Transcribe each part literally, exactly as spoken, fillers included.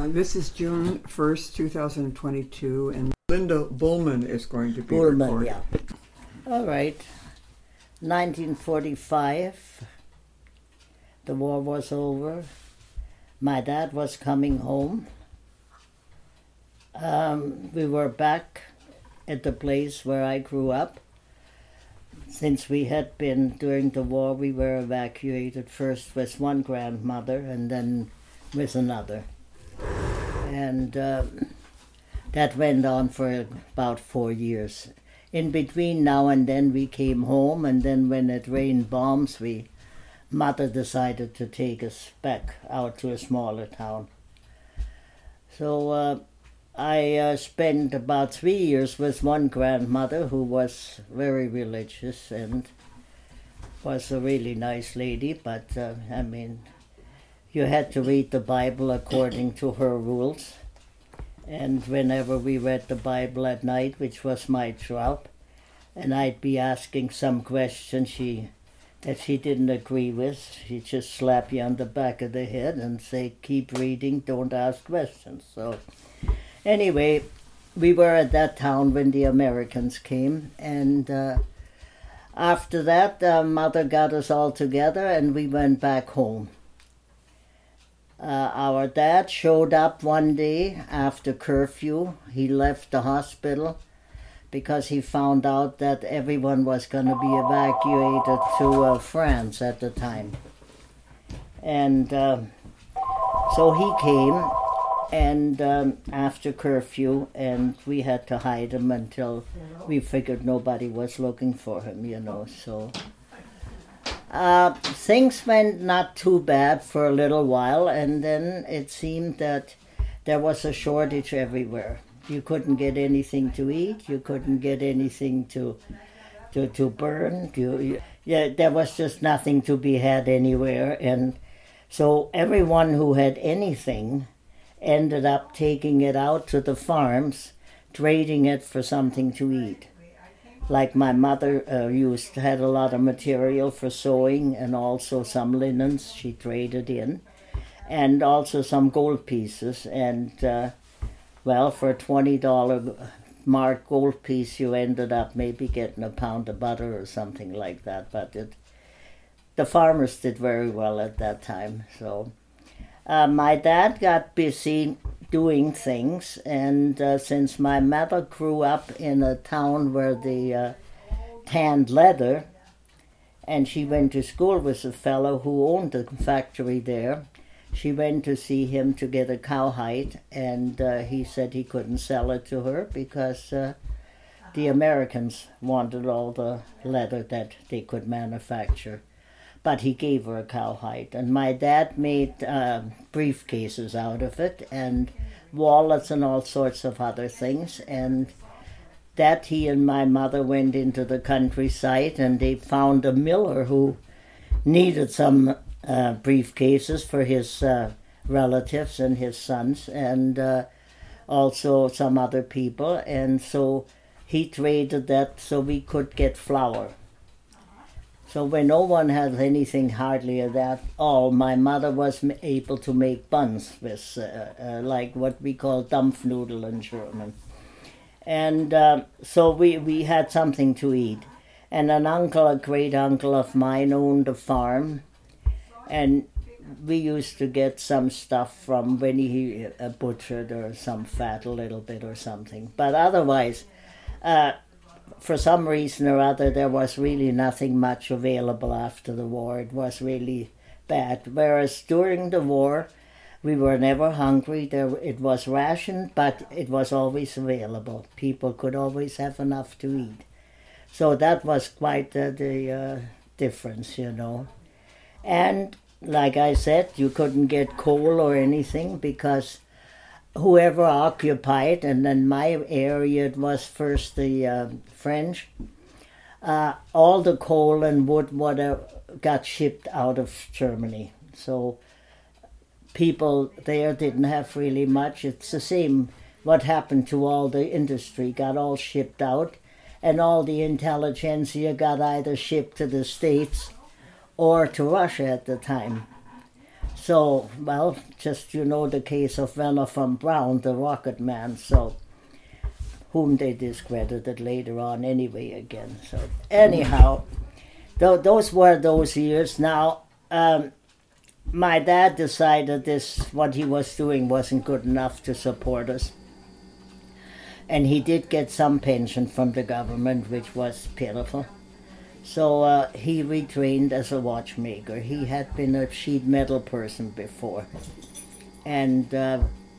Uh, this is June first, two thousand twenty-two, and Linda Bullman is going to be Bullman, recording. yeah. All right. nineteen forty-five, the war was over. My dad was coming home. Um, we were back at the place where I grew up. Since we had been, during the war, we were evacuated first with one grandmother and then with another. And uh, that went on for about four years. In between now and then we came home, and then when it rained bombs, we, mother decided to take us back out to a smaller town. So uh, I uh, spent about three years with one grandmother who was very religious and was a really nice lady, but uh, I mean, you had to read the Bible according to her rules. And whenever we read the Bible at night, which was my job, and I'd be asking some question she that she didn't agree with, she'd just slap you on the back of the head and say, keep reading, don't ask questions. So anyway, we were at that town when the Americans came, and uh, after that, uh, Mother got us all together and we went back home. Uh, our dad showed up one day after curfew. He left the hospital because he found out that everyone was going to be evacuated to uh, France at the time. And uh, so he came and um, after curfew, and we had to hide him until we figured nobody was looking for him, you know, so... Uh, things went not too bad for a little while, and then it seemed that there was a shortage everywhere. You couldn't get anything to eat, you couldn't get anything to to, to burn. You, you, yeah, there was just nothing to be had anywhere, and so everyone who had anything ended up taking it out to the farms, trading it for something to eat. Like my mother uh, used, had a lot of material for sewing and also some linens she traded in, and also some gold pieces. And, uh, well, for a twenty dollar marked gold piece, you ended up maybe getting a pound of butter or something like that. But it, the farmers did very well at that time. So uh, my dad got busy doing things, and uh, since my mother grew up in a town where they uh, tanned leather, and she went to school with a fellow who owned the factory there, she went to see him to get a cowhide, and uh, he said he couldn't sell it to her because uh, the Americans wanted all the leather that they could manufacture. But he gave her a cowhide, and my dad made uh, briefcases out of it and wallets and all sorts of other things. And that he and my mother went into the countryside, and they found a miller who needed some uh, briefcases for his uh, relatives and his sons, and uh, also some other people. And so he traded that so we could get flour. So when no one had anything hardly of that all, my mother was able to make buns with, uh, uh, like what we call Dampfnudel in German. And uh, so we, we had something to eat. And an uncle, a great uncle of mine, owned a farm. And we used to get some stuff from when he uh, butchered or some fat a little bit or something. But otherwise... Uh, For some reason or other, there was really nothing much available after the war. It was really bad. Whereas during the war, we were never hungry. There, it was rationed, but it was always available. People could always have enough to eat. So that was quite uh, the uh, difference, you know. And like I said, you couldn't get coal or anything because whoever occupied, and in my area it was first the uh, French, uh, all the coal and wood whatever got shipped out of Germany. So people there didn't have really much. It's the same what happened to all the industry, got all shipped out, and all the intelligentsia got either shipped to the States or to Russia at the time. So, well, just you know the case of Werner von Braun, the rocket man, so whom they discredited later on anyway again. So anyhow, th- those were those years. Now, um, my dad decided this, what he was doing wasn't good enough to support us. And he did get some pension from the government, which was pitiful. So uh, he retrained as a watchmaker. He had been a sheet metal person before. And uh,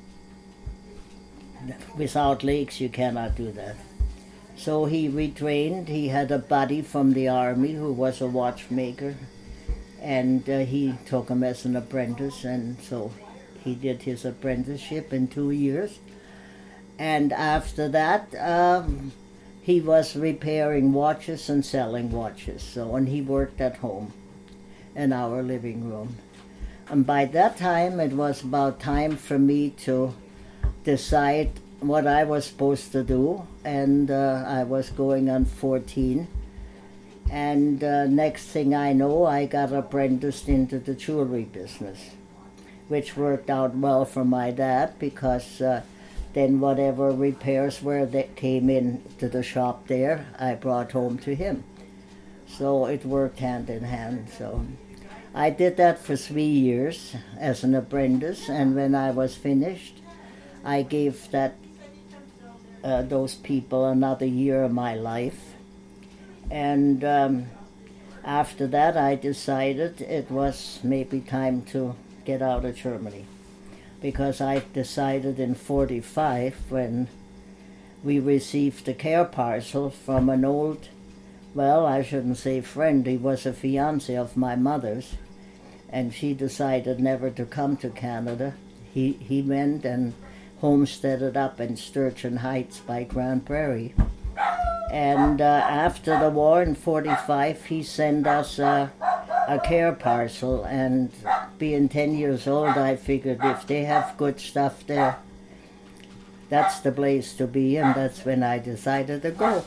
without lakes, you cannot do that. So he retrained. He had a buddy from the army who was a watchmaker. And uh, he took him as an apprentice. And so he did his apprenticeship in two years. And after that, um, he was repairing watches and selling watches. So, and he worked at home in our living room. And by that time, it was about time for me to decide what I was supposed to do. And uh, I was going on fourteen. And uh, next thing I know, I got apprenticed into the jewelry business, which worked out well for my dad because uh, then whatever repairs were that came in to the shop there, I brought home to him. So it worked hand in hand. So I did that for three years as an apprentice, and when I was finished, I gave that uh, those people another year of my life. And um, after that, I decided it was maybe time to get out of Germany. Because I decided in forty-five, when we received the care parcel from an old, well, I shouldn't say friend, he was a fiancé of my mother's, and she decided never to come to Canada. He, he went and homesteaded up in Sturgeon Heights by Grand Prairie. And uh, after the war in forty-five, he sent us uh, a care parcel, and being ten years old, I figured if they have good stuff there, that's the place to be, and that's when I decided to go.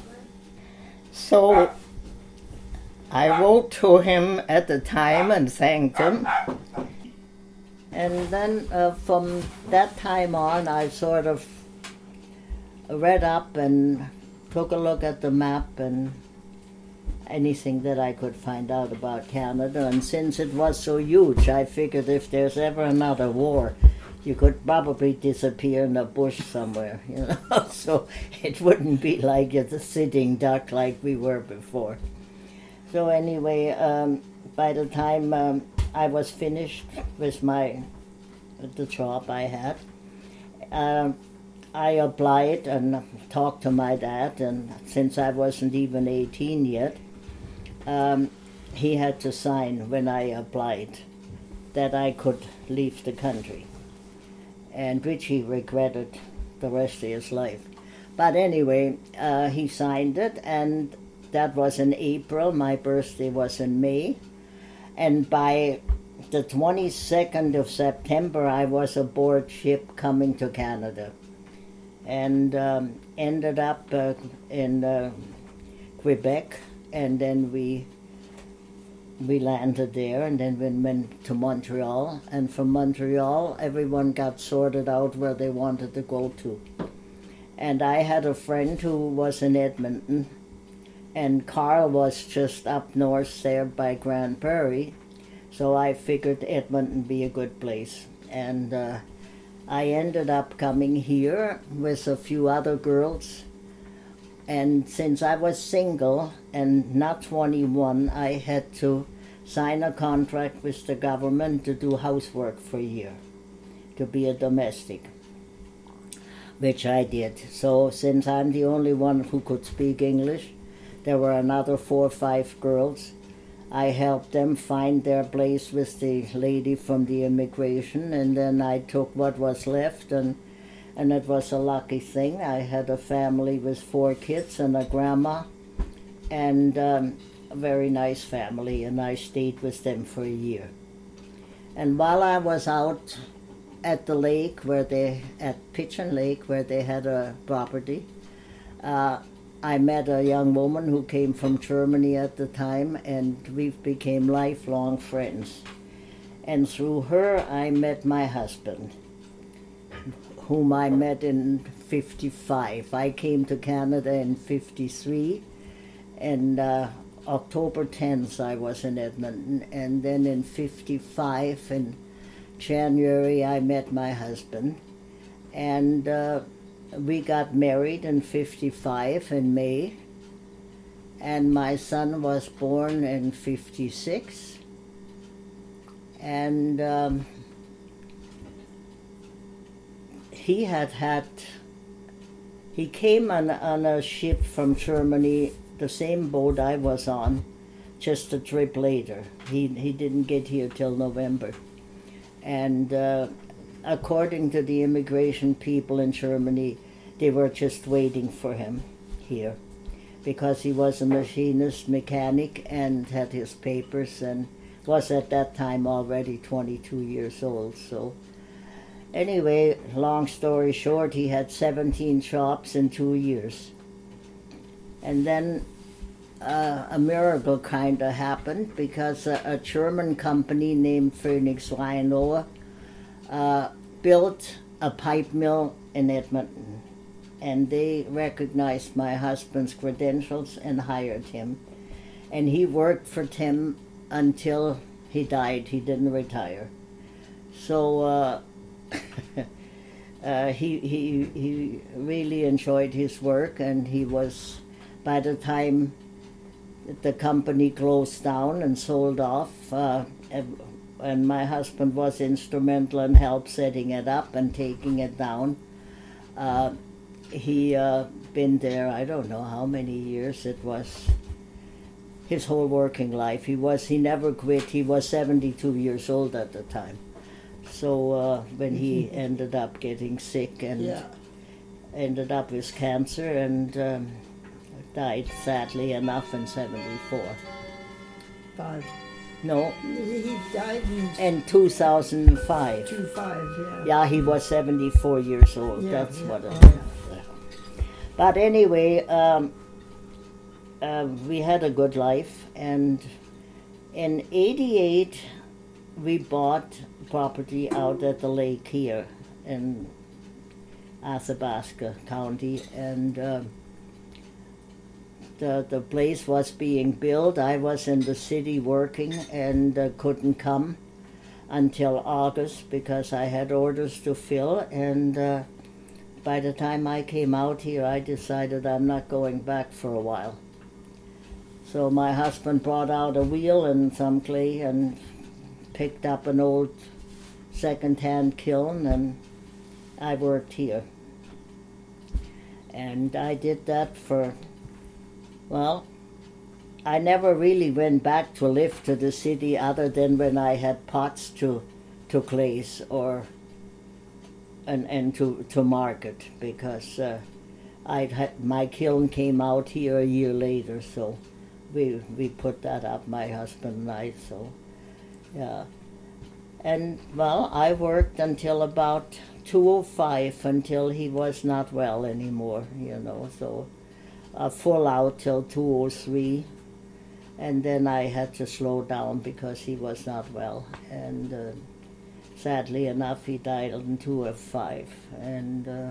So I wrote to him at the time and thanked him. And then uh, from that time on, I sort of read up and took a look at the map and anything that I could find out about Canada. And since it was so huge, I figured if there's ever another war, you could probably disappear in a bush somewhere, you know, so it wouldn't be like a sitting duck like we were before. So anyway, um, by the time um, I was finished with my the job I had, um, I applied and talked to my dad, and since I wasn't even eighteen yet, um, he had to sign when I applied that I could leave the country, and which he regretted the rest of his life. But anyway, uh, he signed it, and that was in April. My birthday was in May, and by the twenty-second of September, I was aboard ship coming to Canada, and um, ended up uh, in uh, Quebec, and then we we landed there, and then we went to Montreal, and from Montreal, everyone got sorted out where they wanted to go to. And I had a friend who was in Edmonton, and Carl was just up north there by Grand Prairie, so I figured Edmonton would be a good place. And uh, I ended up coming here with a few other girls, and since I was single and not twenty-one, I had to sign a contract with the government to do housework for a year, to be a domestic, which I did. So since I'm the only one who could speak English, there were another four or five girls. I helped them find their place with the lady from the immigration, and then I took what was left, and and it was a lucky thing. I had a family with four kids and a grandma, and um, a very nice family, and I stayed with them for a year. And while I was out at the lake, where they, at Pigeon Lake, where they had a property, uh, I met a young woman who came from Germany at the time, and we became lifelong friends. And through her, I met my husband, whom I met in fifty-five. I came to Canada in fifty-three, and uh, October tenth I was in Edmonton, and then in fifty-five, in January, I met my husband, and uh, we got married in fifty-five in May, and my son was born in fifty-six, and um, he had had, he came on, on a ship from Germany, the same boat I was on, just a trip later. He, he didn't get here till November. And uh, according to the immigration people in Germany, they were just waiting for him here because he was a machinist mechanic and had his papers and was at that time already twenty-two years old. So anyway, long story short, he had seventeen jobs in two years. And then uh, a miracle kind of happened because a, a German company named Phoenix Rhinoa uh, built a pipe mill in Edmonton. And they recognized my husband's credentials and hired him. And he worked for them until he died. He didn't retire. So uh, uh, he, he, he really enjoyed his work, and he was, by the time the company closed down and sold off, uh, and my husband was instrumental in help setting it up and taking it down. Uh, he uh, been there, I don't know how many years it was, his whole working life. He was, he never quit. He was seventy-two years old at the time. So uh, when he ended up getting sick and Yeah. ended up with cancer and um, died sadly enough in seventy-four. Five. No, He he died in in two thousand five. two five, yeah. Yeah, he was seventy-four years old. Yeah, That's yeah. what it Oh, is. yeah. But anyway, um, uh, we had a good life, and in eighty-eight we bought property out at the lake here in Athabasca County, and uh, the the place was being built. I was in the city working and uh, couldn't come until August because I had orders to fill, and uh, by the time I came out here, I decided I'm not going back for a while. So my husband brought out a wheel and some clay and picked up an old second-hand kiln, and I worked here. And I did that for, well, I never really went back to live to the city other than when I had pots to, to glaze or and, and to, to market, because uh, I'd had, my kiln came out here a year later, so we we put that up, my husband and I, so yeah. And well, I worked until about two oh five, until he was not well anymore, you know, so uh, full out till two oh three, and then I had to slow down because he was not well, and uh, sadly enough, he died in two oh five. And uh,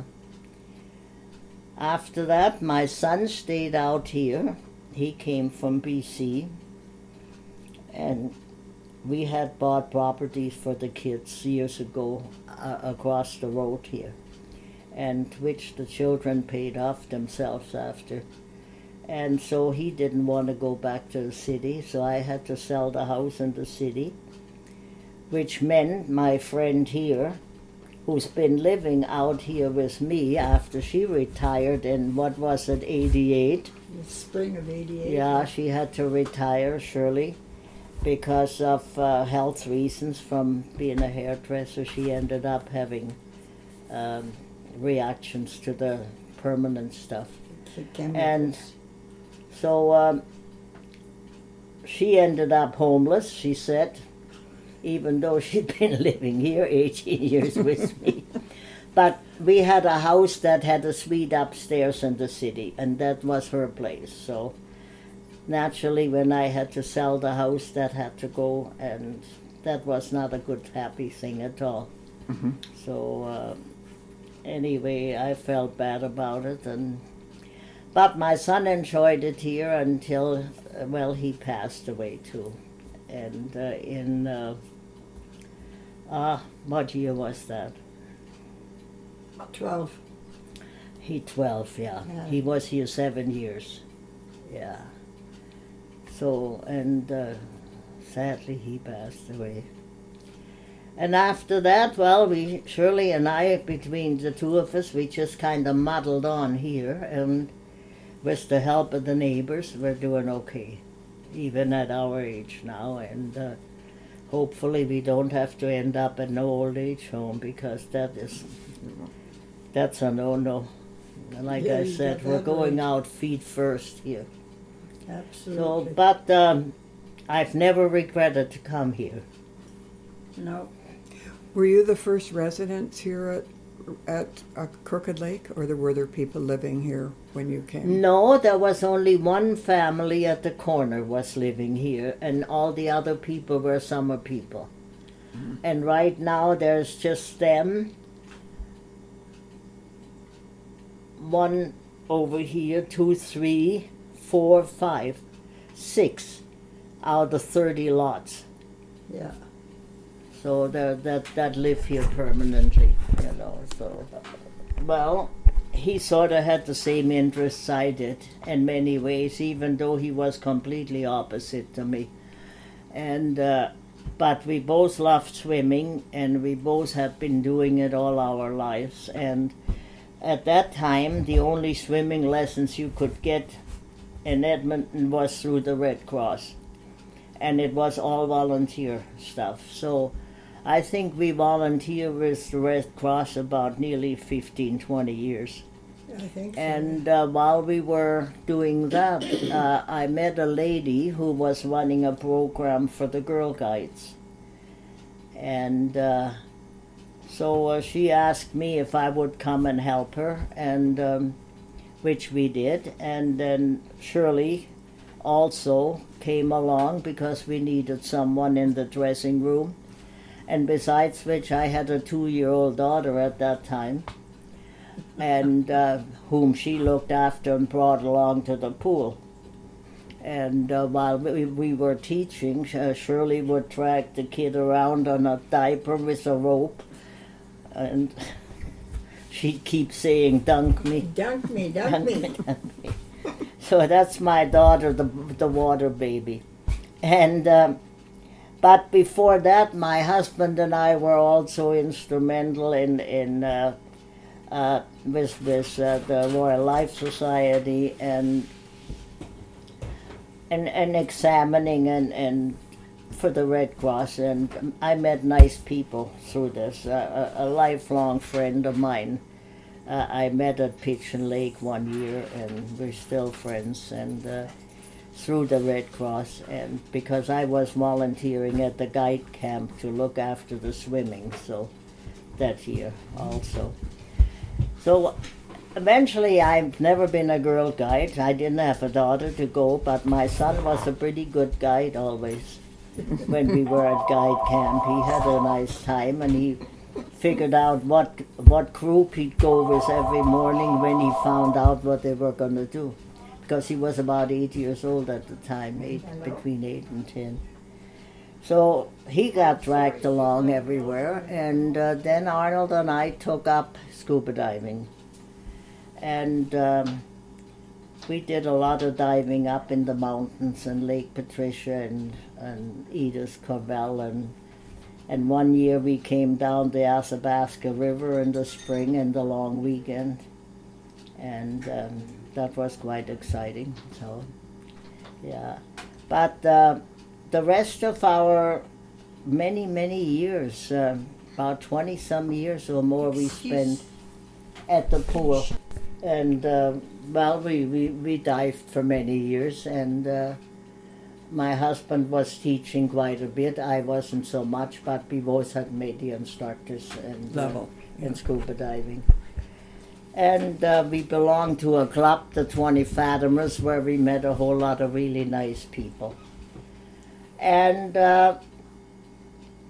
after that, my son stayed out here. He came from B C, and we had bought properties for the kids years ago uh, across the road here, and which the children paid off themselves after. And so he didn't want to go back to the city, so I had to sell the house in the city, which meant my friend here, who's been living out here with me after she retired in, what was it, eighty-eight? The spring of eighty-eight. Yeah, she had to retire, Shirley, because of uh, health reasons from being a hairdresser. She ended up having um, reactions to the permanent stuff. The chemicals. And so um, she ended up homeless, she said, even though she'd been living here eighteen years with me. But we had a house that had a suite upstairs in the city, and that was her place. So naturally, when I had to sell the house, that had to go, and that was not a good, happy thing at all. Mm-hmm. So uh, anyway, I felt bad about it, and but my son enjoyed it here until, uh, well, he passed away too. And uh, in, uh, uh, what year was that? Twelve. He twelve, yeah. Yeah. He was here seven years. Yeah. So, and uh, sadly he passed away. And after that, well, we, Shirley and I, between the two of us, we just kind of muddled on here, and with the help of the neighbors, we're doing okay, even at our age now, and uh, hopefully we don't have to end up in an old age home, because that is, that's a no-no. Like Yeah, I you said, got we're that going right. out feet first here. So, Absolutely. but um, I've never regretted to come here. No. Were you the first residents here at at uh, Crooked Lake, or there, were there people living here when you came? No, there was only one family at the corner was living here, and all the other people were summer people. Mm-hmm. And right now there's just them, one over here, two, three, four, five, six out of thirty lots. Yeah. So that that that live here permanently, you know. So, well, he sort of had the same interests I did in many ways, even though he was completely opposite to me. And uh, but we both loved swimming, and we both have been doing it all our lives. And at that time, the only swimming lessons you could get in Edmonton was through the Red Cross, and it was all volunteer stuff. So I think we volunteer with the Red Cross about nearly fifteen, twenty years. I think so. And uh, while we were doing that, uh, I met a lady who was running a program for the Girl Guides. And uh, so uh, she asked me if I would come and help her, and um, which we did. And then Shirley also came along because we needed someone in the dressing room. And besides which, I had a two-year-old daughter at that time, and uh, whom she looked after and brought along to the pool. And uh, while we, we were teaching, uh, Shirley would drag the kid around on a diaper with a rope, and she'd keep saying, "Dunk me, Dunk me, dunk me. dunk me." So that's my daughter, the the water baby. And um, but before that, my husband and I were also instrumental in in uh, uh, with with uh, the Royal Life Society and and and examining and and for the Red Cross, and I met nice people through this. Uh, a, a lifelong friend of mine, uh, I met at Pigeon Lake one year, and we're still friends. And uh, through the Red Cross, and because I was volunteering at the guide camp to look after the swimming, so that year also. So eventually, I've never been a girl guide. I didn't have a daughter to go, but my son was a pretty good guide always. When we were at guide camp, he had a nice time, and he figured out what what group he'd go with every morning when he found out what they were going to do, because he was about eight years old at the time, eight, between eight and ten. So he got dragged along everywhere, and uh, then Arnold and I took up scuba diving. And um, we did a lot of diving up in the mountains and Lake Patricia and, and Edith Cavell, and and one year we came down the Athabasca River in the spring in the long weekend, and um, that was quite exciting. So, yeah, but uh, the rest of our many many years, uh, about twenty some years or more, we spent at the pool. And, uh, well, we, we, we dived for many years, and uh, my husband was teaching quite a bit. I wasn't so much, but we both had made the instructors and, Level, uh, in scuba diving. And uh, we belonged to a club, the twenty Fathomers, where we met a whole lot of really nice people. And uh,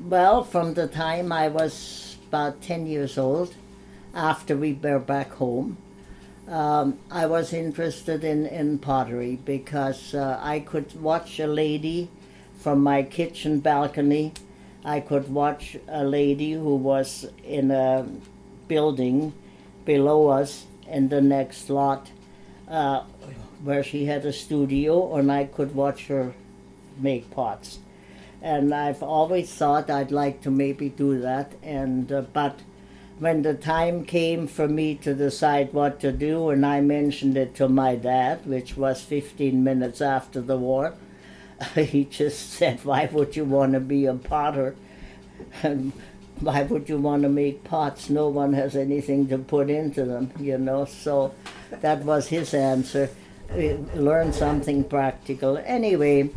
Well, from the time I was about ten years old, after we were back home, um, I was interested in, in pottery because uh, I could watch a lady from my kitchen balcony. I could watch a lady who was in a building below us in the next lot uh, where she had a studio, and I could watch her make pots. And I've always thought I'd like to maybe do that, and uh, but when the time came for me to decide what to do, and I mentioned it to my dad, which was fifteen minutes after the war, he just said, "Why would you want to be a potter? And why would you want to make pots? No one has anything to put into them, you know." So that was his answer. Learn something practical. Anyway,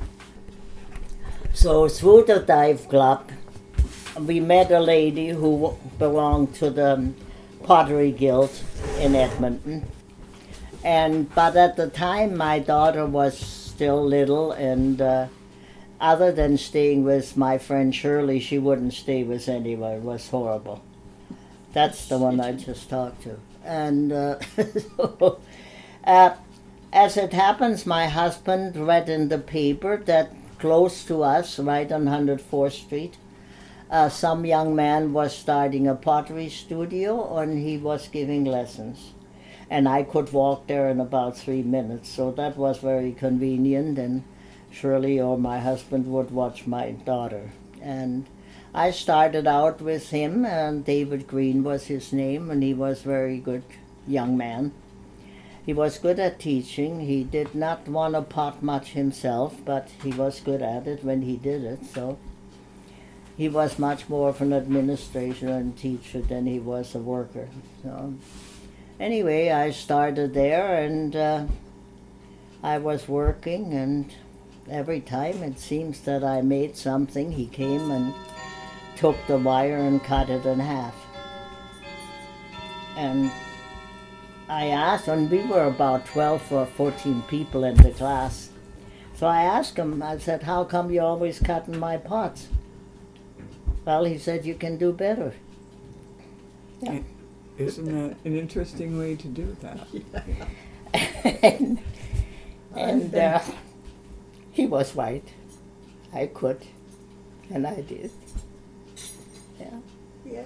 so through the dive club, we met a lady who belonged to the Pottery Guild in Edmonton. And but at the time, my daughter was still little, and uh, other than staying with my friend Shirley, she wouldn't stay with anyone. It was horrible. That's the one I just talked to. And uh, so, uh, as it happens, my husband read in the paper that close to us, right on one hundred fourth Street, uh, some young man was starting a pottery studio, and he was giving lessons. And I could walk there in about three minutes, so that was very convenient, and Shirley or my husband would watch my daughter. And I started out with him, and David Green was his name, and he was a very good young man. He was good at teaching. He did not want to pot much himself, but he was good at it when he did it, so he was much more of an administrator and teacher than he was a worker. So anyway, I started there, and uh, I was working, and every time it seems that I made something, he came and took the wire and cut it in half. And I asked, and we were about twelve or fourteen people in the class, so I asked him, I said, "How come you're always cutting my pots?" Well, he said, "You can do better." Yeah. Isn't that an interesting way to do that? and and uh, he was right. I could, and I did. Yeah. Yeah.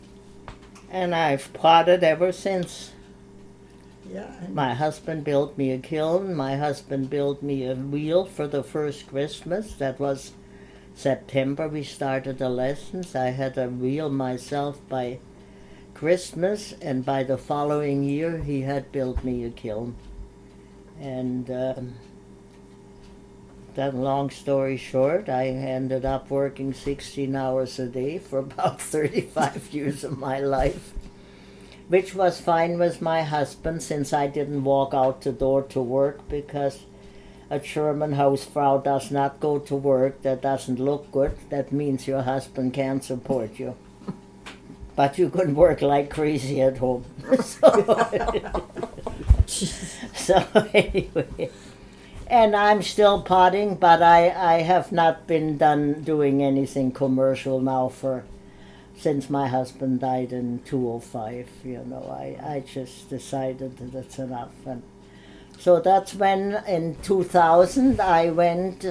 And I've potted ever since. Yeah. And My husband built me a kiln. My husband built me a wheel for the first Christmas. That was September. We started the lessons. I had a wheel myself by Christmas, and by the following year he had built me a kiln. And um, that long story short, I ended up working sixteen hours a day for about thirty-five years of my life, which was fine with my husband, since I didn't walk out the door to work, because a German Hausfrau does not go to work. That doesn't look good. That means your husband can't support you. But you could work like crazy at home. so, so anyway, and I'm still potting, but I, I have not been done doing anything commercial now for since my husband died in two oh five. You know, I, I just decided that it's enough. And so that's when in two thousand I went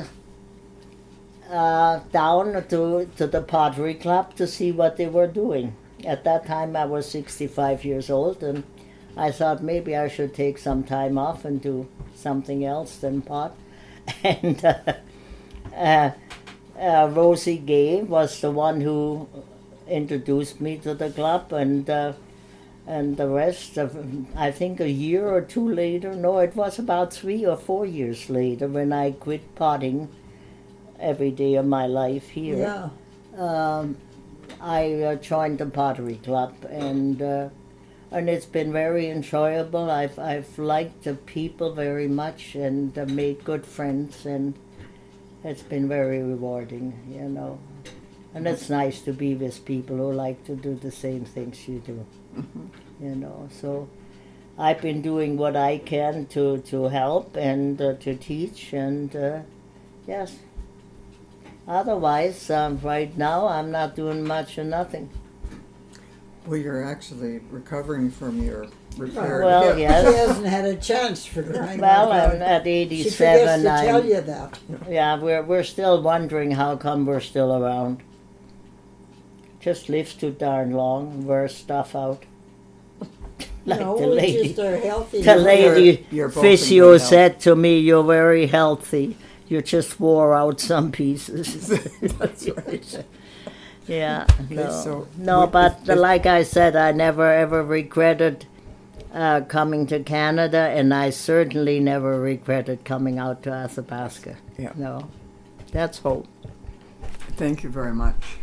uh, down to, to the Pottery Club to see what they were doing. At that time I was sixty-five years old, and I thought maybe I should take some time off and do something else than pot. And uh, uh, uh, Rosie Gay was the one who introduced me to the club, and uh, and the rest of, I think a year or two later, no, it was about three or four years later, when I quit potting every day of my life here. yeah. Um, I uh, joined the Pottery Club, and uh, and it's been very enjoyable. I've I've liked the people very much, and uh, made good friends, and it's been very rewarding, you know. And it's nice to be with people who like to do the same things you do, Mm-hmm. you know. So I've been doing what I can to, to help and uh, to teach, and uh, yes. Otherwise, um, right now, I'm not doing much or nothing. Well, you're actually recovering from your repaired Well, hip. She yes. hasn't had a chance for crying Well, out I'm loud. at She forgets eighty-seven. to tell I'm, you that. yeah, we're we're still wondering how come we're still around. Just lives too darn long, wear stuff out. Like no, the we lady, just are healthy. the now. lady You're- you're both in physio good health. said to me, "You're very healthy. You just wore out some pieces." That's right. Yeah, Okay, no, so no, what- but is- is- like I said, I never ever regretted uh, coming to Canada, and I certainly never regretted coming out to Athabasca. Yeah. No, that's hope. Thank you very much.